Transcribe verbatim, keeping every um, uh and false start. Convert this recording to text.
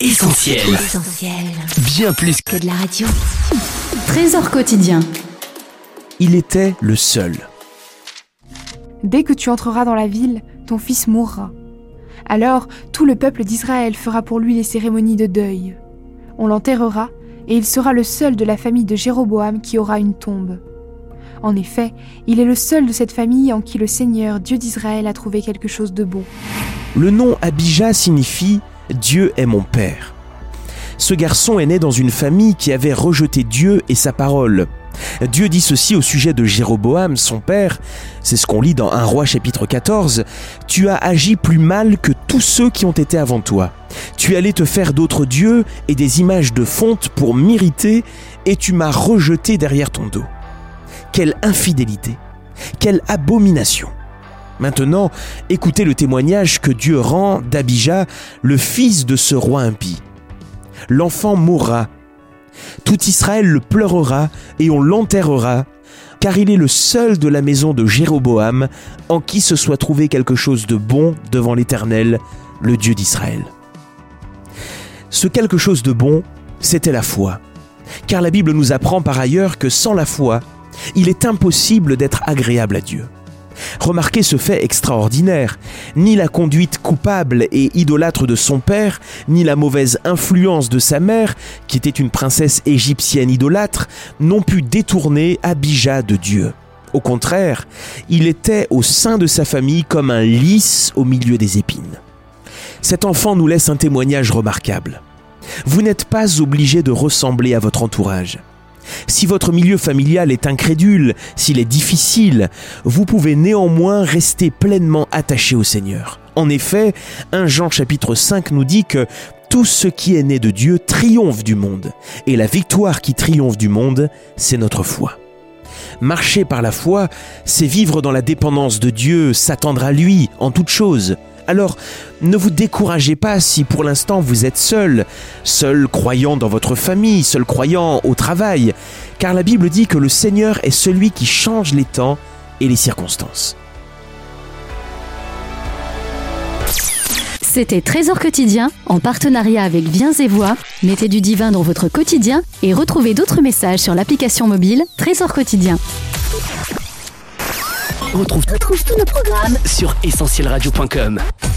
Essentiel. Essentiel. Bien plus que de la radio. Trésor quotidien. Il était le seul. Dès que tu entreras dans la ville, ton fils mourra. Alors, tout le peuple d'Israël fera pour lui les cérémonies de deuil. On l'enterrera, et il sera le seul de la famille de Jéroboam qui aura une tombe. En effet, il est le seul de cette famille en qui le Seigneur, Dieu d'Israël, a trouvé quelque chose de bon. Le nom Abijah signifie « Dieu est mon père ». Ce garçon est né dans une famille qui avait rejeté Dieu et sa parole. Dieu dit ceci au sujet de Jéroboam, son père, c'est ce qu'on lit dans un roi chapitre quatorze, « Tu as agi plus mal que tous ceux qui ont été avant toi. Tu allais te faire d'autres dieux et des images de fonte pour m'irriter, et tu m'as rejeté derrière ton dos. » Quelle infidélité! Quelle abomination! Maintenant, écoutez le témoignage que Dieu rend d'Abijah, le fils de ce roi impie. L'enfant mourra. Tout Israël le pleurera et on l'enterrera, car il est le seul de la maison de Jéroboam en qui se soit trouvé quelque chose de bon devant l'Éternel, le Dieu d'Israël. Ce quelque chose de bon, c'était la foi. Car la Bible nous apprend par ailleurs que sans la foi, il est impossible d'être agréable à Dieu. Remarquez ce fait extraordinaire. Ni la conduite coupable et idolâtre de son père, ni la mauvaise influence de sa mère, qui était une princesse égyptienne idolâtre, n'ont pu détourner Abijah de Dieu. Au contraire, il était au sein de sa famille comme un lys au milieu des épines. Cet enfant nous laisse un témoignage remarquable. Vous n'êtes pas obligé de ressembler à votre entourage. Si votre milieu familial est incrédule, s'il est difficile, vous pouvez néanmoins rester pleinement attaché au Seigneur. En effet, premier Jean chapitre cinq nous dit que tout ce qui est né de Dieu triomphe du monde, et la victoire qui triomphe du monde, c'est notre foi. Marcher par la foi, c'est vivre dans la dépendance de Dieu, s'attendre à lui en toutes choses. Alors, ne vous découragez pas si pour l'instant vous êtes seul, seul croyant dans votre famille, seul croyant au travail, car la Bible dit que le Seigneur est celui qui change les temps et les circonstances. C'était Trésor quotidien, en partenariat avec Viens et Voix. Mettez du divin dans votre quotidien et retrouvez d'autres messages sur l'application mobile Trésor quotidien. On retrouve, retrouve tous nos programmes sur essentiel radio point com.